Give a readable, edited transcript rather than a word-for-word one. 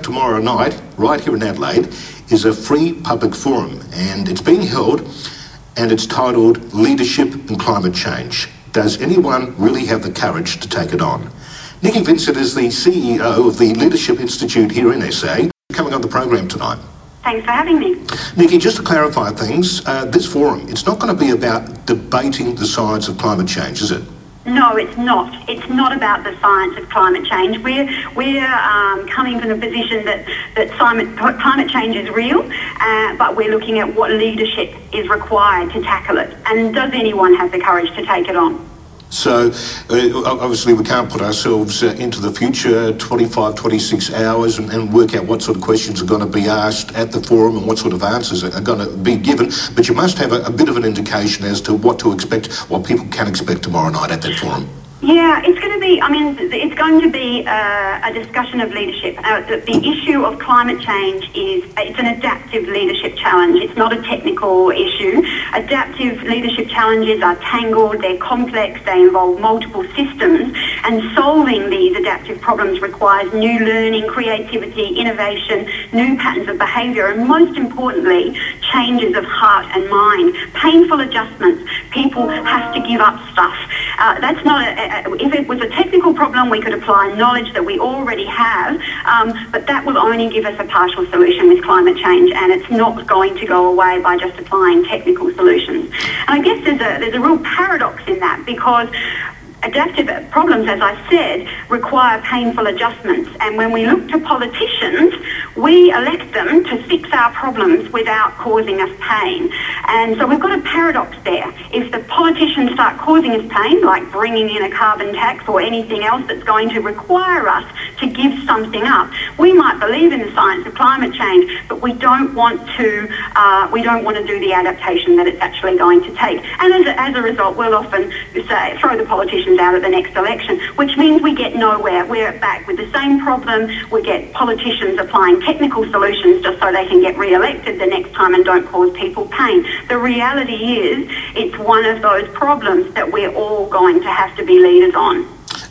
tomorrow night, right here in Adelaide, is a free public forum, and it's being held, and it's titled Leadership and Climate Change. Does anyone really have the courage to take it on? Nikki Vincent is the CEO of the Leadership Institute here in SA, coming on the program tonight. Thanks for having me. Nikki, just to clarify things, this forum, it's not going to be about debating the science of climate change, is it? No, it's not. It's not about the science of climate change. We're coming from the position that climate change is real, but we're looking at what leadership is required to tackle it. And does anyone have the courage to take it on? So, obviously we can't put ourselves into the future 25, 26 hours and work out what sort of questions are going to be asked at the forum and what sort of answers are going to be given, but you must have a bit of an indication as to what to expect, what people can expect tomorrow night at that forum. Yeah, it's going to be, it's going to be a discussion of leadership. The issue of climate change it's an adaptive leadership challenge. It's not a technical issue. Adaptive leadership challenges are tangled, they're complex, they involve multiple systems, and solving these adaptive problems requires new learning, creativity, innovation, new patterns of behaviour, and most importantly, changes of heart and mind. Painful adjustments. People have to give up stuff. That's not if it was a technical problem, we could apply knowledge that we already have, but that will only give us a partial solution with climate change, and it's not going to go away by just applying technical solutions. And I guess there's a real paradox in that, because adaptive problems, as I said, require painful adjustments, and when we look to politicians, we elect them to fix our problems without causing us pain. And so we've got a paradox there. If the politicians start causing us pain, like bringing in a carbon tax or anything else that's going to require us to give something up, we might believe in the science of climate change, but we don't want to do the adaptation that it's actually going to take. And as a result, we'll often say, throw the politicians out at the next election, which means we get nowhere. We're back with the same problem. We get politicians applying technical solutions just so they can get re-elected the next time and don't cause people pain. The reality is, it's one of those problems that we're all going to have to be leaders on.